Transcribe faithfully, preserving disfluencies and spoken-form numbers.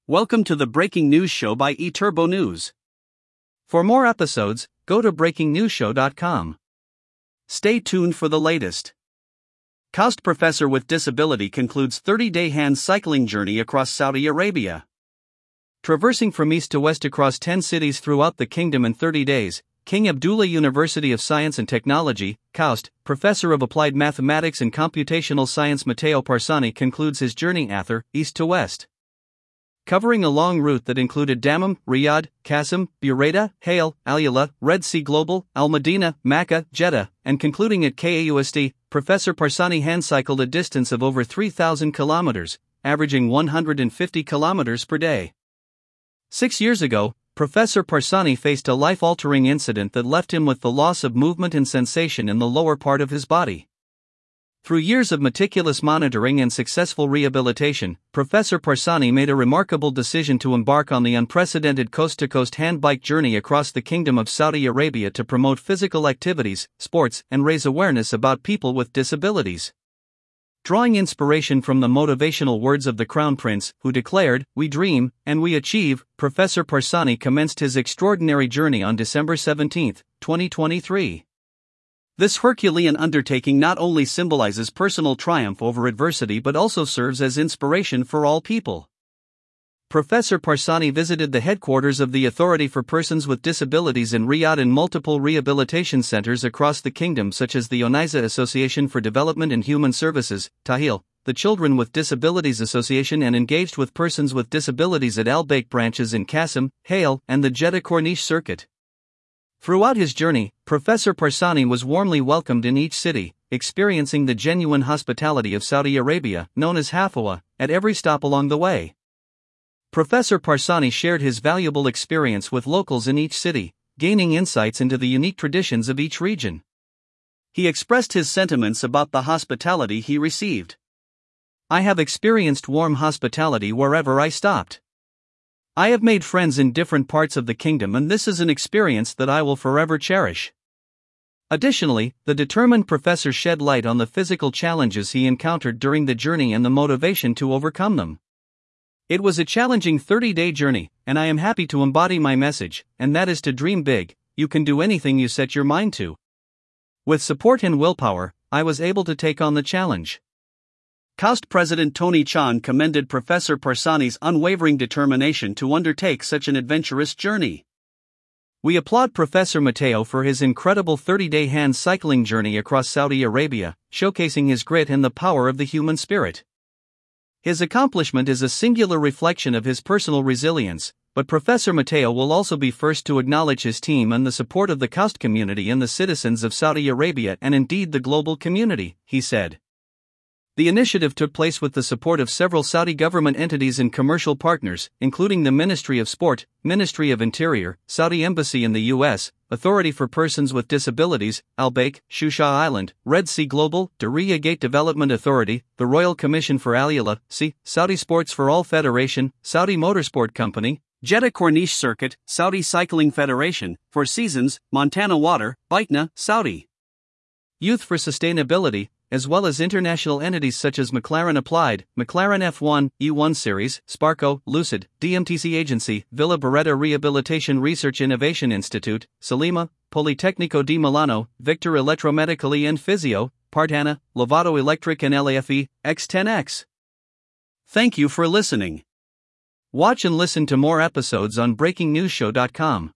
Welcome to the Breaking News Show by eTurbo News. For more episodes, go to breaking news show dot com. Stay tuned for the latest. KAUST professor with disability concludes thirty-day hand cycling journey across Saudi Arabia. Traversing from east to west across ten cities throughout the kingdom in thirty days, King Abdullah University of Science and Technology, KAUST, Professor of Applied Mathematics and Computational Science Matteo Parsani concludes his journey Athar, east to west. Covering a long route that included Dammam, Riyadh, Qasim, Buraydah, Hale, Al-Yala, Red Sea Global, Al-Madinah, Makkah, Jeddah, and concluding at KAUST, Professor Parsani hand-cycled a distance of over three thousand kilometers, averaging one hundred fifty kilometers per day. Six years ago, Professor Parsani faced a life-altering incident that left him with the loss of movement and sensation in the lower part of his body. Through years of meticulous monitoring and successful rehabilitation, Professor Parsani made a remarkable decision to embark on the unprecedented coast-to-coast hand-bike journey across the Kingdom of Saudi Arabia to promote physical activities, sports, and raise awareness about people with disabilities. Drawing inspiration from the motivational words of the Crown Prince, who declared, "We dream, and we achieve," Professor Parsani commenced his extraordinary journey on December seventeenth, twenty twenty-three. This Herculean undertaking not only symbolizes personal triumph over adversity but also serves as inspiration for all people. Professor Parsani visited the headquarters of the Authority for Persons with Disabilities in Riyadh and multiple rehabilitation centers across the kingdom such as the Onaiza Association for Development and Human Services, Tahil, the Children with Disabilities Association, and engaged with persons with disabilities at Al-Baik branches in Qasim, Hale, and the Jeddah Corniche Circuit. Throughout his journey, Professor Parsani was warmly welcomed in each city, experiencing the genuine hospitality of Saudi Arabia, known as Hafawa, at every stop along the way. Professor Parsani shared his valuable experience with locals in each city, gaining insights into the unique traditions of each region. He expressed his sentiments about the hospitality he received. "I have experienced warm hospitality wherever I stopped. I have made friends in different parts of the kingdom, and this is an experience that I will forever cherish." Additionally, the determined professor shed light on the physical challenges he encountered during the journey and the motivation to overcome them. "It was a challenging thirty-day journey, and I am happy to embody my message, and that is to dream big. You can do anything you set your mind to. With support and willpower, I was able to take on the challenge." KAUST President Tony Chan commended Professor Parsani's unwavering determination to undertake such an adventurous journey. "We applaud Professor Matteo for his incredible thirty-day hand cycling journey across Saudi Arabia, showcasing his grit and the power of the human spirit. His accomplishment is a singular reflection of his personal resilience, but Professor Matteo will also be first to acknowledge his team and the support of the KAUST community and the citizens of Saudi Arabia and indeed the global community," he said. The initiative took place with the support of several Saudi government entities and commercial partners, including the Ministry of Sport, Ministry of Interior, Saudi Embassy in the U S, Authority for Persons with Disabilities, Al-Baik, Shusha Island, Red Sea Global, Diriyah Gate Development Authority, the Royal Commission for Al-Yala, C, Saudi Sports for All Federation, Saudi Motorsport Company, Jeddah Corniche Circuit, Saudi Cycling Federation, Four Seasons, Montana Water, Baitna, Saudi Youth for Sustainability, as well as international entities such as McLaren Applied, McLaren F one, E one Series, Sparco, Lucid, D M T C Agency, Villa Beretta Rehabilitation Research Innovation Institute, Salima, Politecnico di Milano, Victor Elettromedicali and Physio, Partana, Lovato Electric and L A F E, X ten X. Thank you for listening. Watch and listen to more episodes on breaking news show dot com.